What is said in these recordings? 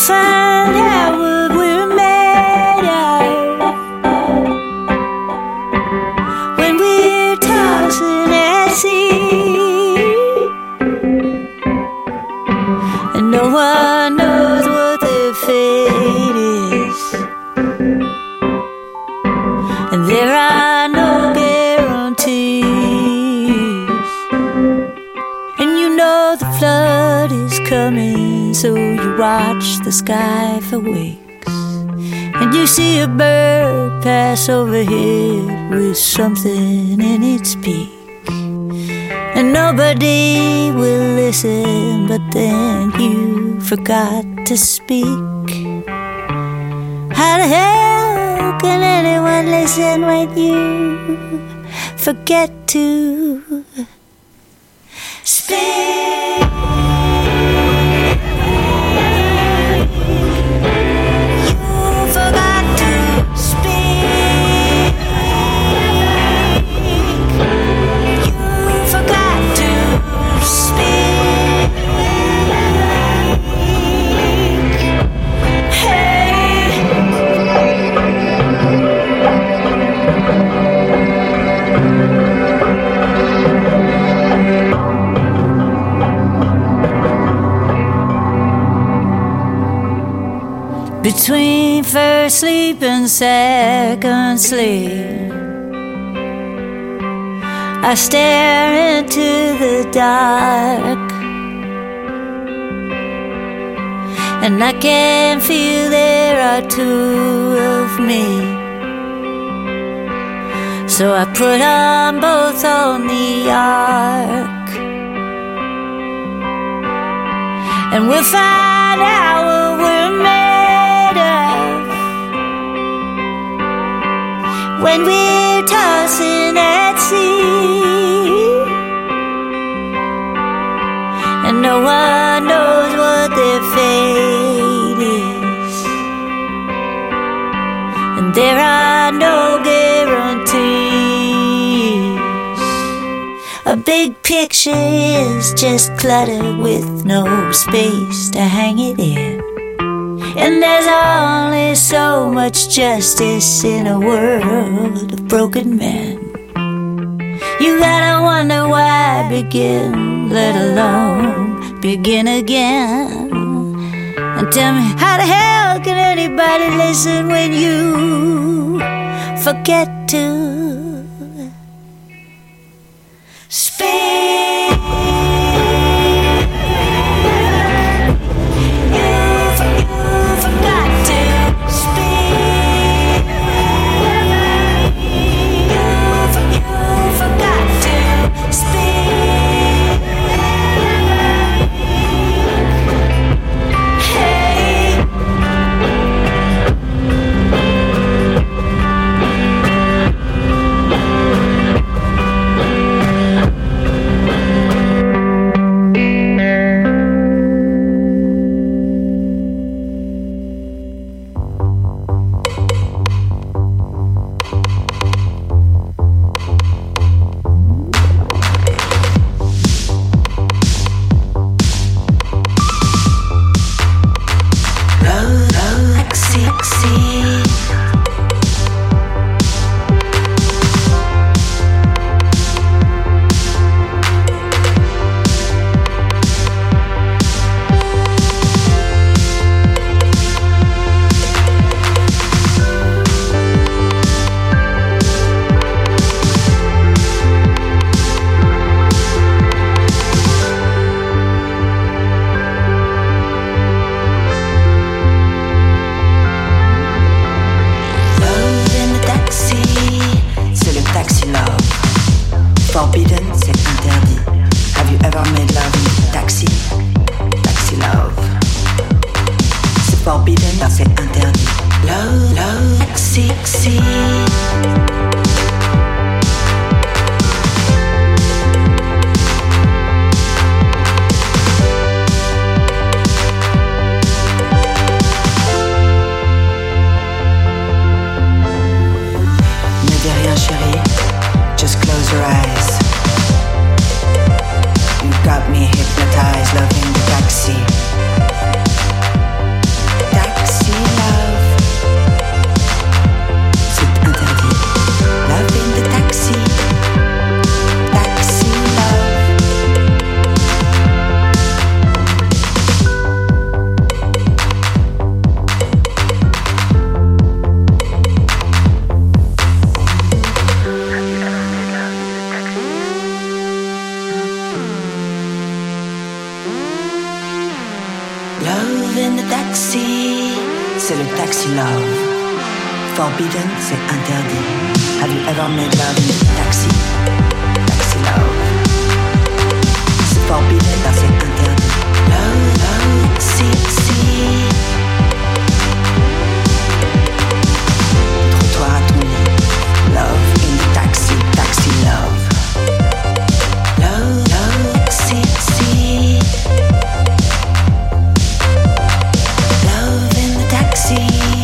find out what we're made of when we're tossing at sea, and no one knows what their fate is, and there are no guarantees. And you know the flood is coming, so you watch the sky for weeks, and you see a bird pass overhead with something in its beak, and nobody will listen, but then you forgot to speak. How the hell can anyone listen when you forget to speak? You forgot to speak. You forgot to speak. Hey. Between first sleep and second sleep, I stare into the dark, and I can feel there are two of me. So I put on both on the ark, and we'll find out what we're made of when we're tossing at sea, and no one knows what their fate is, and there are no guarantees. A big picture is just clutter with no space to hang it in, and there's only so much justice in a world of broken men. You gotta wonder why begin, let alone begin again. And tell me, how the hell can anybody listen when you forget to speak? taxi, c'est le taxi love. Forbidden, c'est interdit. Have you ever made love in a taxi? Taxi love. C'est forbidden, c'est interdit. Love, love, si. Trottoir à ton lit. Love in the taxi, taxi love. Love, love, si. Love in the taxi,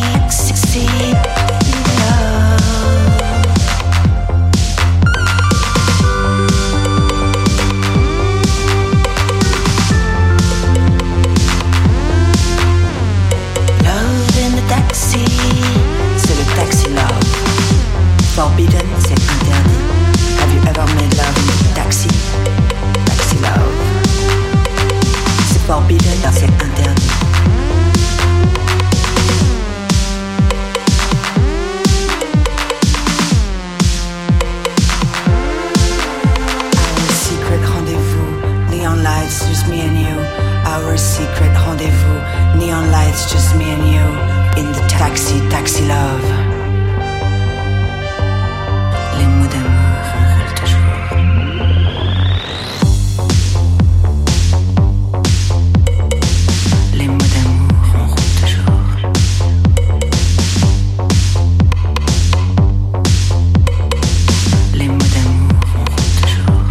Forbidden, c'est interdit. Have you ever made love in a taxi? Taxi love. C'est forbidden, c'est interdit. Our secret rendezvous, neon lights, just me and you. Our secret rendezvous, neon lights, just me and you. In the taxi, taxi love. Les mots d'amour enroulent toujours. Les mots d'amour enroulent toujours. Les mots d'amour enroulent toujours.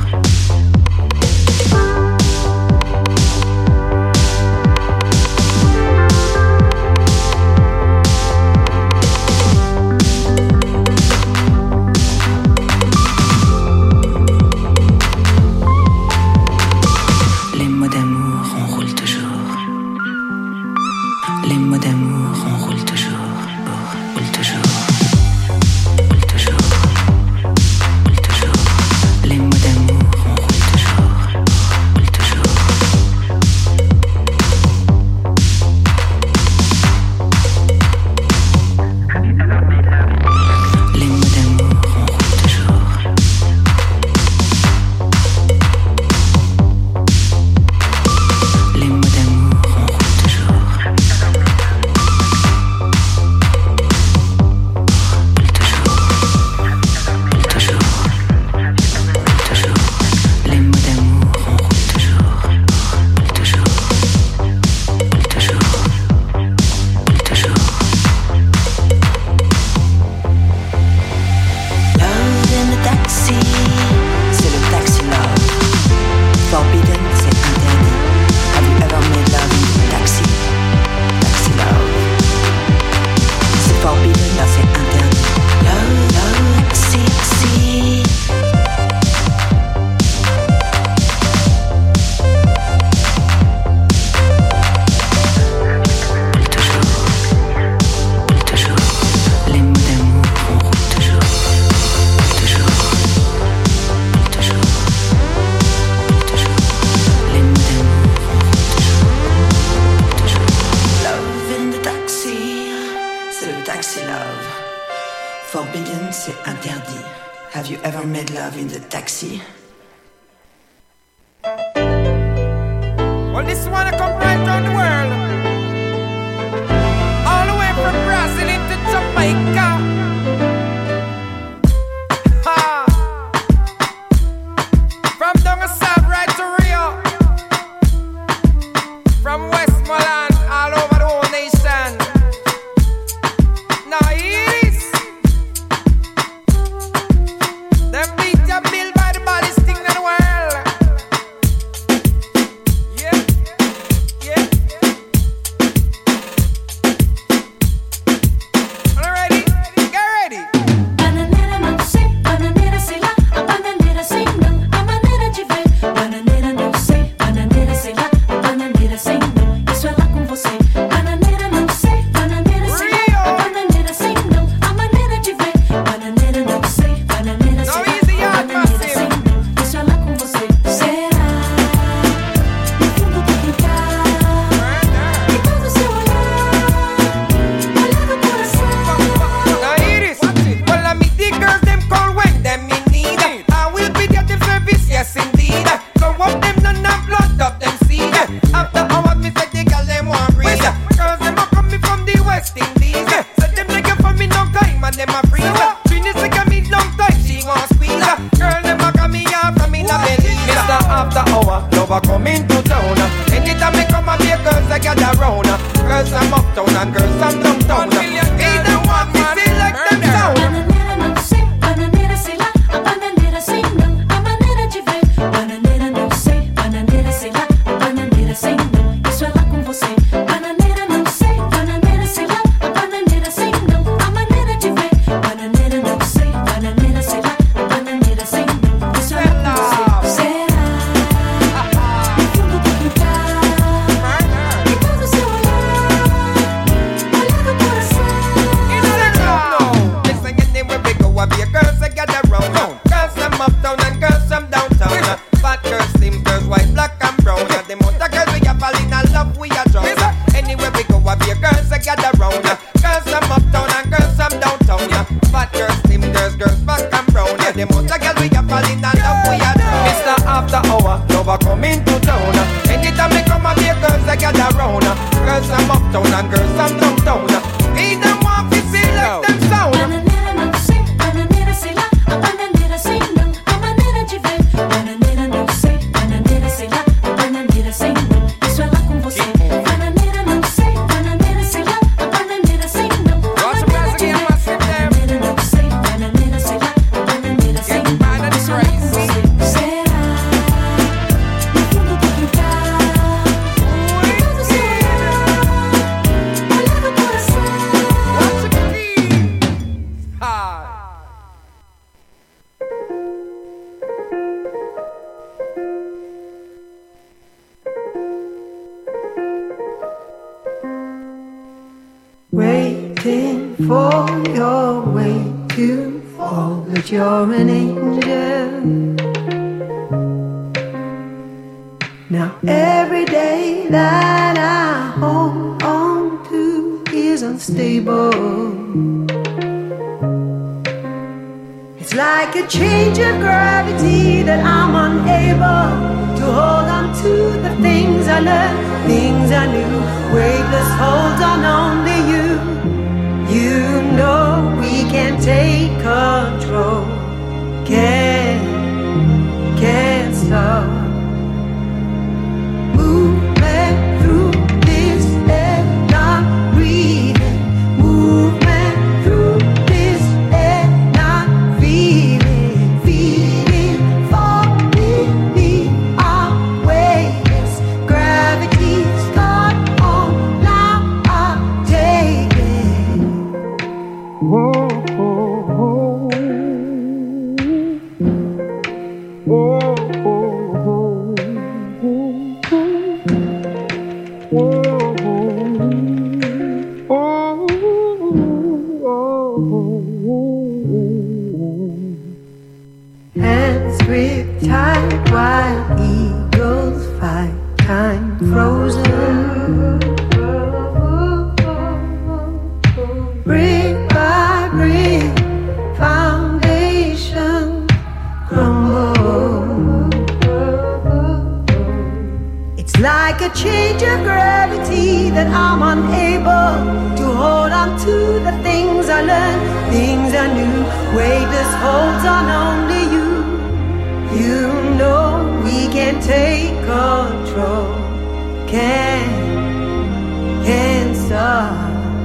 Forbidden, c'est interdit. Have you ever made love in the taxi? Well, this one come right around the world. All the way from Brazil into Jamaica. Ha! From down south right to Rio. From Westmoreland all over the whole nation. Now it is. Them beat ya bill by the baddest thing in the world. Yeah, yeah. All ready? Get ready. Bananeira não sei, bananeira sei lá. A bananeira sei não, a maneira de ver. Bananeira não sei, bananeira sei lá. A bananeira sei não, isso é lá com você. Bananeira não sei, bananeira sei lá. A bananeira sei não, a maneira de ver. Bananeira não sei, bananeira sei lá. A bananeira sei não, isso é lá com você. Será? No fundo do quintal, e todo seu olhar, olhar do coração. Now it is. Well, I meet the girls, them call when them in need. I will be there to service, yes indeed. So what them none have blood up them seed. After hours, me say the girl them want breathe. Girls them lover coming to town. Anytime me come and be girls I gather round. Girls from uptown and girls from downtown. Either one me select them sound. Bananeira não sei, bananeira sei lá, a bananeira sei não, a maneira de ver. Bananeira não sei, bananeira sei lá, a bananeira sei não, isso é lá com você. Bananeira não sei, bananeira sei lá, a bananeira sei não, a maneira de ver. Bananeira não sei, bananeira sei lá, a bananeira sei não, isso é lá com você. Será? No fundo do quintal, e todo seu olhar, olhar do coração. Listen, anywhere we go, I be a girls that gather round. Girls from uptown and girls from downtown. Fat girls, slim girls, white, black and brown. Yeah, them other girls we a fall in love, we a drown. Anywhere we go, I be a girls that gather round. Girls from uptown and girls from downtown. Fat girls, slim girls, girls, black and brown. Yeah, them other girls we a fall in love, we a drown. Mr. After Hour, lover coming to town. Anytime me come, I be a girls that gather round. Girls from uptown and girls from downtown. Either one fi select them sound. Bananeira não sei, bananeira sei lá, a bananeira sei não, a maneira de ver. Bananeira não sei, bananeira sei lá, a bananeira sei não, isso é lá com você. Bananeira não sei, bananeira sei lá, a bananeira sei não, a maneira de ver. Bananeira não sei, bananeira sei lá, a bananeira sei não, isso é lá com você. Será? No fundo do quintal, e todo seu olhar, olhar do coração. Waiting for your way to fall, but you're an angel. Now every day that I hold on to is unstable. It's like a change of gravity that I'm unable to hold on to the things I learned, things I knew. Weightless holds on only you. You know we can take control. Can't stop. Movement through this air, not breathing. Movement through this air, not feeling. Feeling, falling, we are weightless. Gravity's gone on, now I'll take it. Whoa, whoa, whoa. Whoa, whoa, hands grip tight while eagles fight, time frozen. Brick by brick, foundation crumble. It's like a change of gravity that I'm unable to hold on to the things I learned, things I knew. Weightless holds on only you. You know we can take control. Can't stop.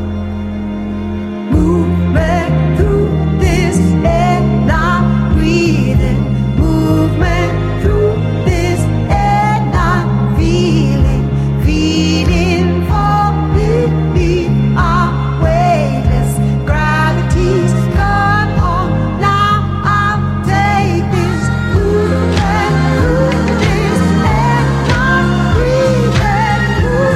Movement through this air, not breathing. Movement through this air, not feeling. Feeling, falling, we are weightless. Gravity's gone on, now I'll take this. Movement through this air, not breathing.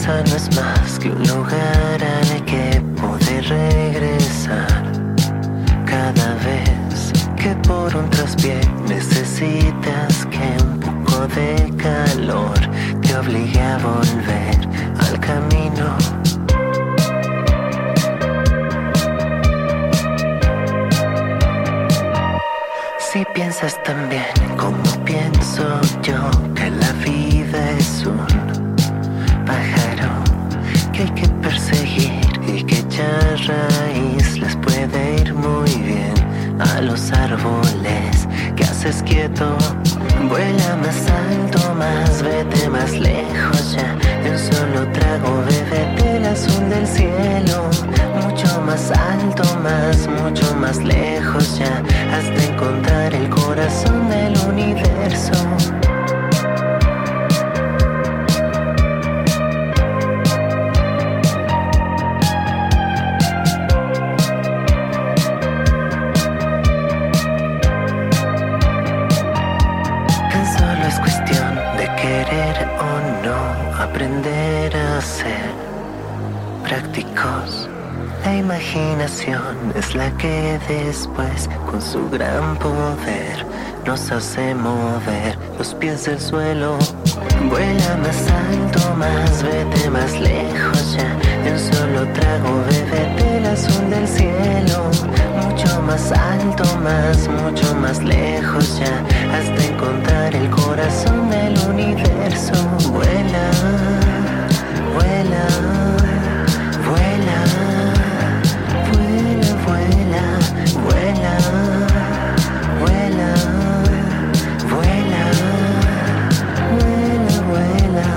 casa no es más que un lugar al que poder regresar. Cada vez que por un traspié necesitas que un poco de calor te obligue a volver al camino. Si piensas también como pienso yo, que la vida es un pájaro que hay que perseguir y que echar raíz les puede ir muy bien a los árboles que haces quieto. Vuela más alto, más vete más lejos ya, de un solo trago bébete el azul del cielo. Mucho más alto, mucho más lejos ya, hasta encontrar el corazón del universo. Aprender a ser prácticos. La imaginación es la que después, con su gran poder, nos hace mover los pies del suelo. Vuela más alto, más vete más lejos ya, de un solo trago bébete el azul del cielo. Mucho más alto, mucho más lejos ya, hasta encontrar el corazón del universo. Vuela, vuela, vuela, vuela, vuela, vuela, vuela, vuela, vuela, vuela.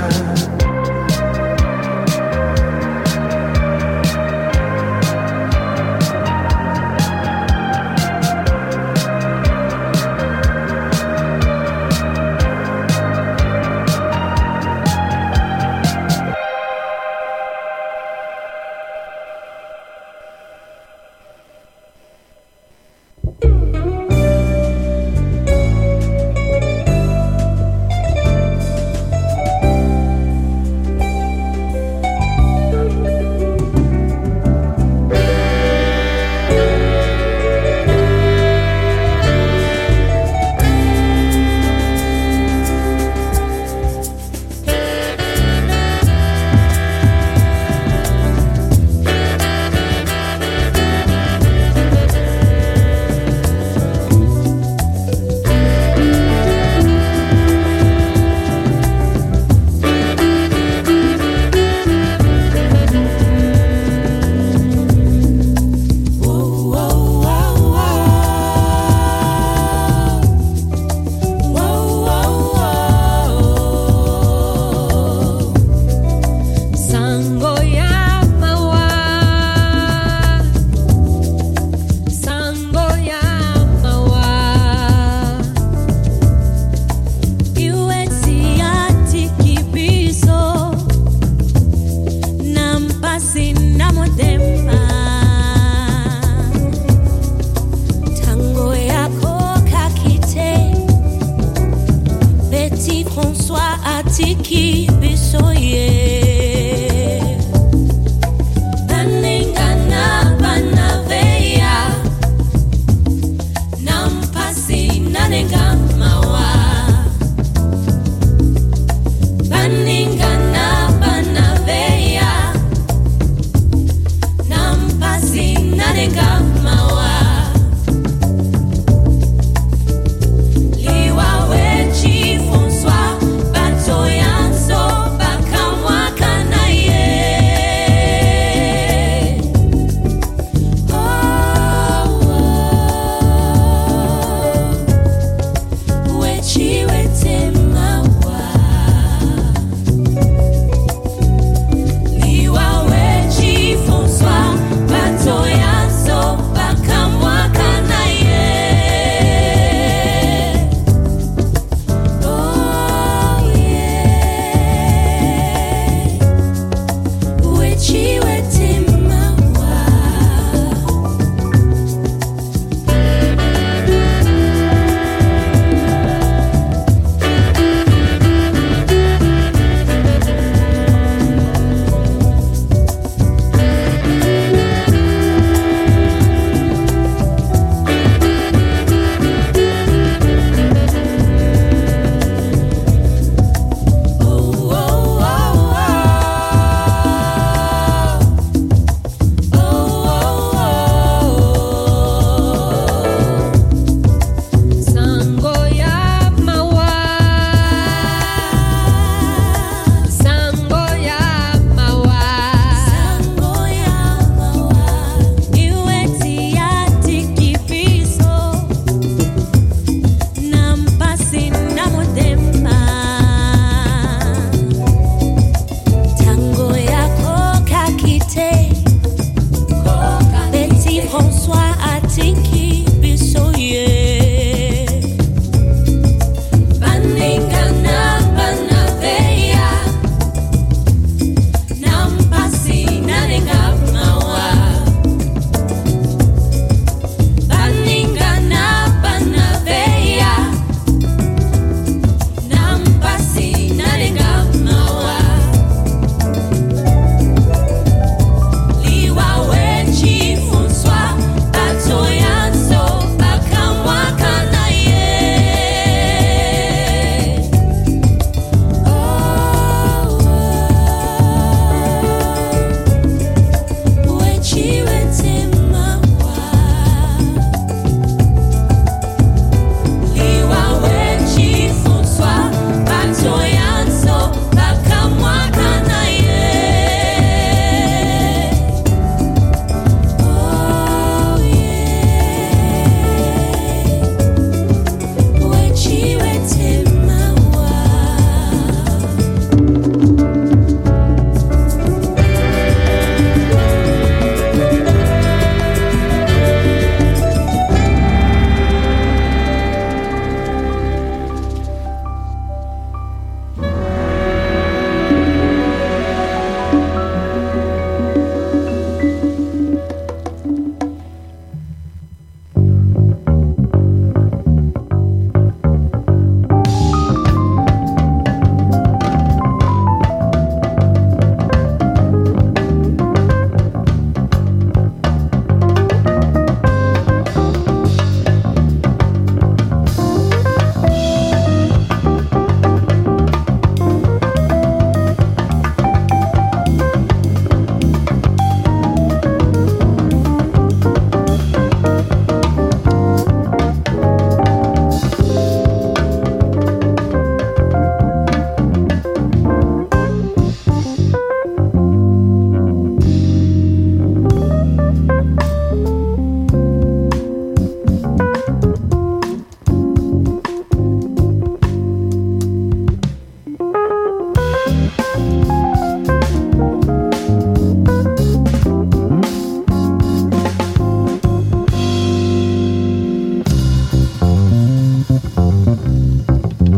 Liwa wechi François, bato yanso, bakamwa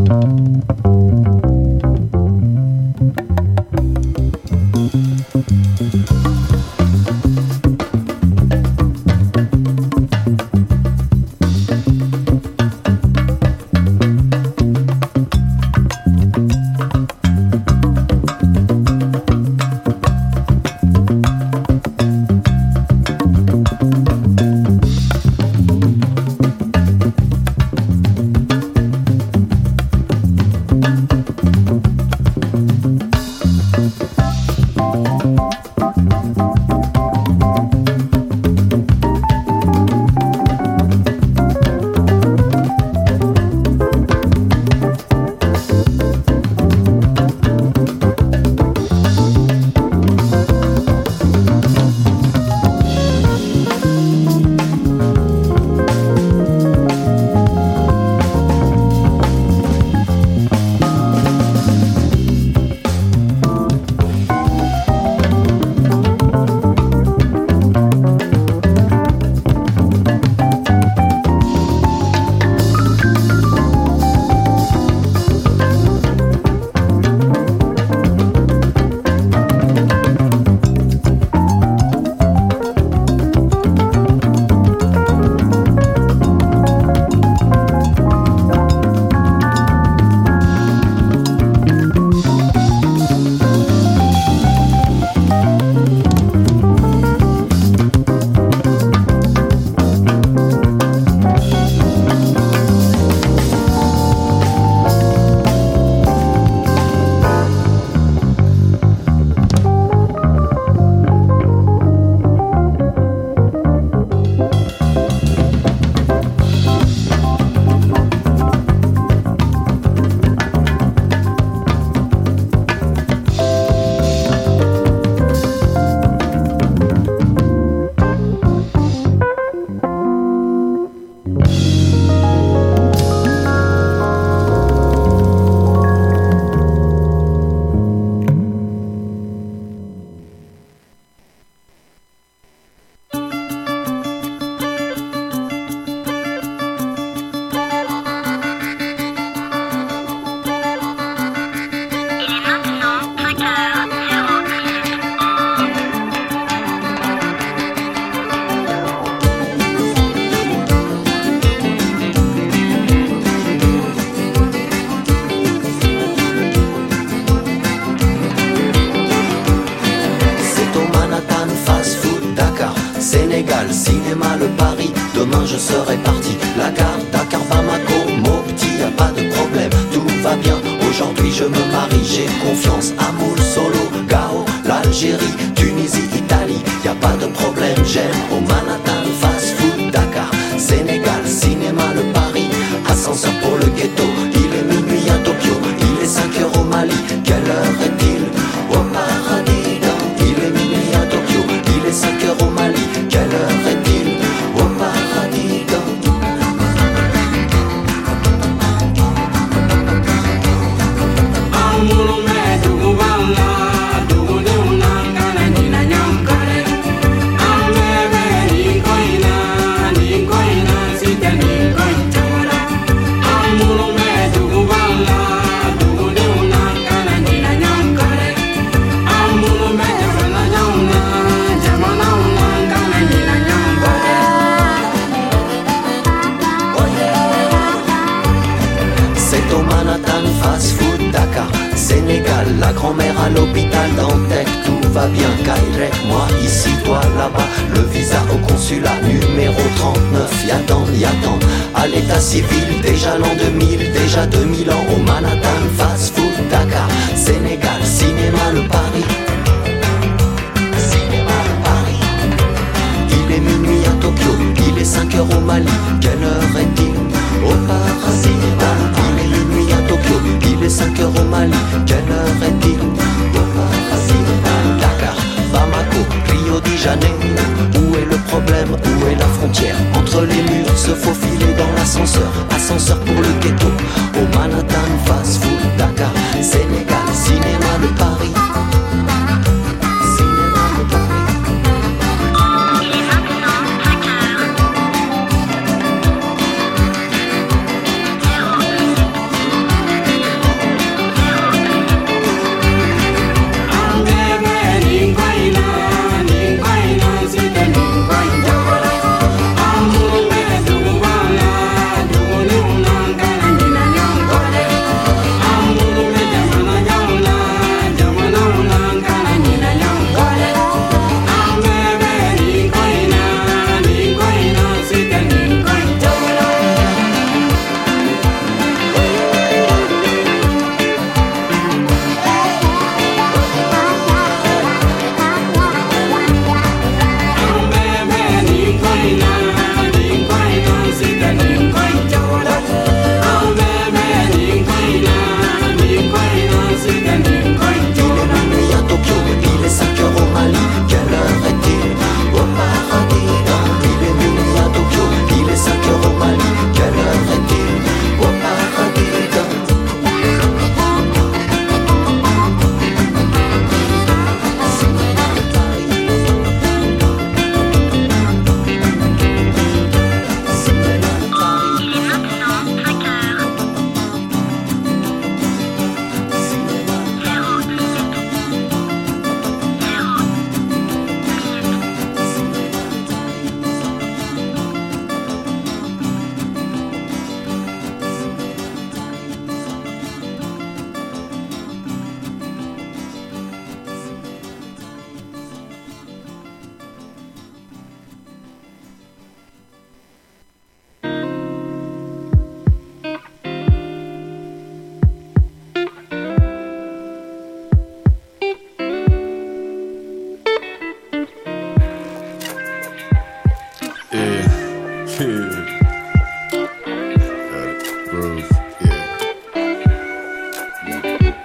Sénégal, cinéma, le Paris. Demain je serai parti. La gare, Dakar, Bamako, Mopti, y a pas de problème, tout va bien. Aujourd'hui je me marie, j'ai confiance. Amour, Solo, Gao, l'Algérie, Tunisie, Italie, y a pas de problème. J'aime au Manhattan, fast food, Dakar, Sénégal, cinéma, le Paris. Ascenseur pour le ghetto, il est minuit à Tokyo, il est 5 heures au Mali. Quelle heure est-il au paradis? Il est minuit à Tokyo, il est 5 heures au Mali. Quelle heure est-il au paradis? Sénégal, la grand-mère à l'hôpital Dantec, tout va bien, Kairek, moi ici, toi là-bas, le visa au consulat, numéro 39, y'attend, à l'état civil, déjà l'an 2000, déjà 2000 ans, au Manhattan, fast food, Dakar, Sénégal, cinéma, le Paris, cinéma, le Paris, il est minuit à Tokyo, il est 5 heures au Mali, quelle heure est-il au paradis? Il est minuit à Tokyo, il est 5 heures au Mali, quelle heure est-il au paradis? Dakar, Bamako, Rio de Janeiro, où est le problème, où est la frontière? Entre les murs, se faufiler dans l'ascenseur, ascenseur pour le ghetto, au Manhattan, fast food, Dakar, Sénégal, cinéma, le Paris.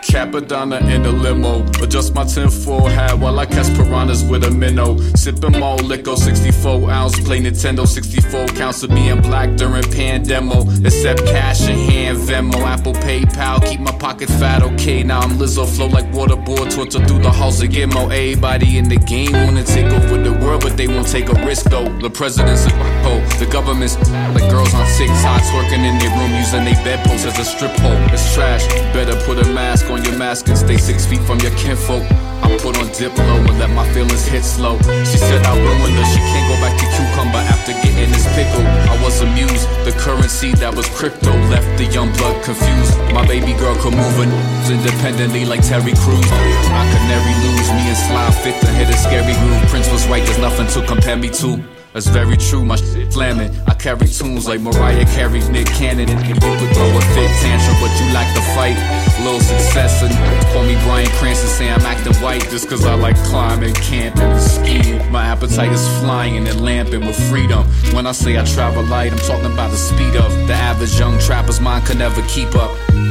Capadonna in the limo. Adjust my tinfoil hat while I catch piranhas with a minnow. Sipping more liquor, 64 ounce. Play Nintendo, 64 counts of being black during pandemo. Accept cash in hand, Venmo, Apple, PayPal. Keep my pocket fat, okay. Now I'm Lizzo, flow like waterboard. Torture through the halls of Gizmo. Everybody in the game wanna take over the world, but they won't take a risk though. The president's a hoe. The government's like girls on TikTok twerking in their room using their bedposts as a strip pole. It's trash. Better put a mask on your mask and stay 6 feet from your kinfolk. I put on Diplo and let my feelings hit slow. She said I ruined her, she can't go back to cucumber after getting this pickle. I was amused, the currency that was crypto left the young blood confused. My baby girl could move her independently like Terry Crews. I could never lose, me and Sly fit to hit a scary groove. Prince was right, there's nothing to compare me to. That's very true, my shit flamin'. I carry tunes like Mariah Carey, Nick Cannon. And you could throw a fit tantrum, but you like to fight. Little success, and call me Bryan Cranston, say I'm acting white just cause I like climbing, camping, and skiing. My appetite is flying and lamping with freedom. When I say I travel light, I'm talking about the speed of the average young trapper's mind could never keep up.